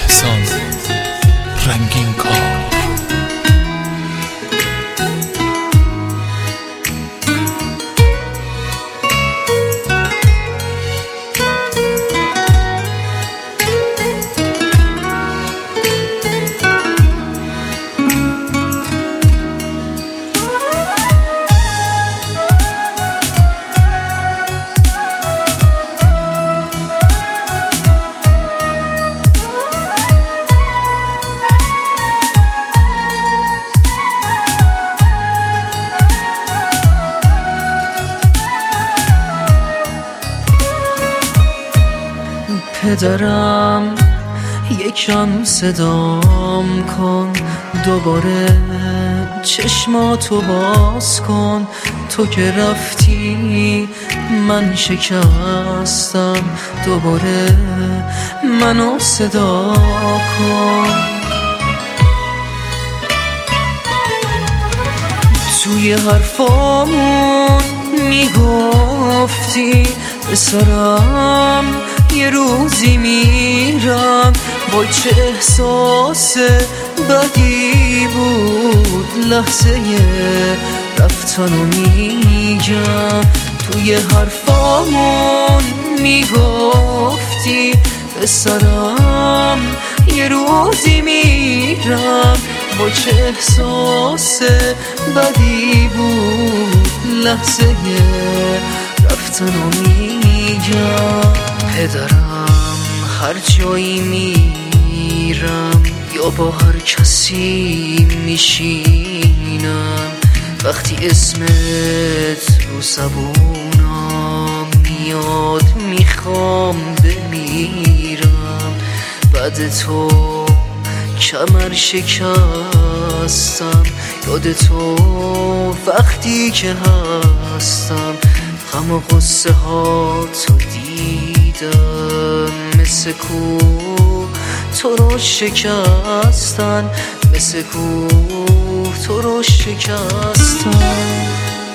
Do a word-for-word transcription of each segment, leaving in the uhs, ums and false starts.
احسان رنگین کار. پدرم یکم صدام کن، دوباره چشماتو باز کن. تو که رفتی من شکستم، دوباره منو صدا کن. توی حرفامون میگفتی بسرم یه روزی میرم، وای چه احساس بدی بود لحظه رفتنو میگم. توی حرفامون میگفتی بسرم یه روزی میرم، وای چه احساس بدی بود لحظه رفتنو میگم. پدرم هر جایی میرم یا با هر کسی میشینم، وقتی اسمت رو زبونم میاد میخوام بمیرم. بعد تو کمر شکستم، یاد تو وقتی که هستم، غم و غصه ها تو دیدم، مثل کو تو رو شکستن، مثل کو تو رو شکستن.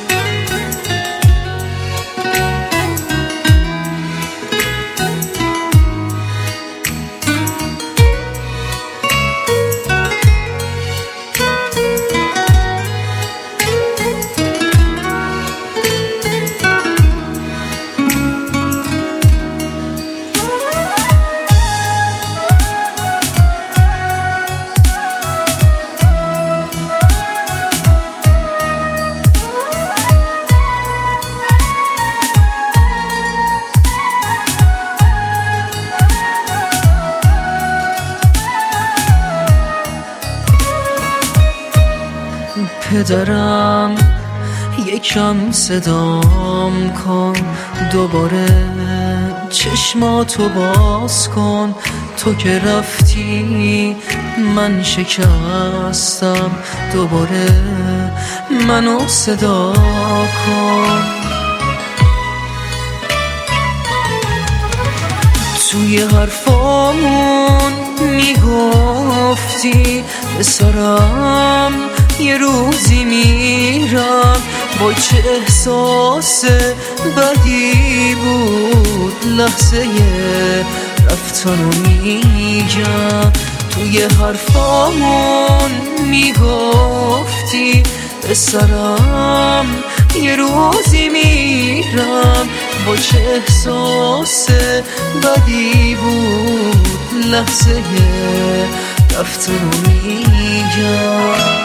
پدرم یکم صدام کن، دوباره چشماتو باز کن. تو که رفتی من شکستم، دوباره منو صدا کن. توی حرفامون میگفتی بسرم یه روزی میرم، وای چه احساس بدی بود لحظه رفتنو میگم. توی حرفامون میگفتی بسرم یه روزی میرم، وای چه احساس بدی بود لحظه رفتنو میگم.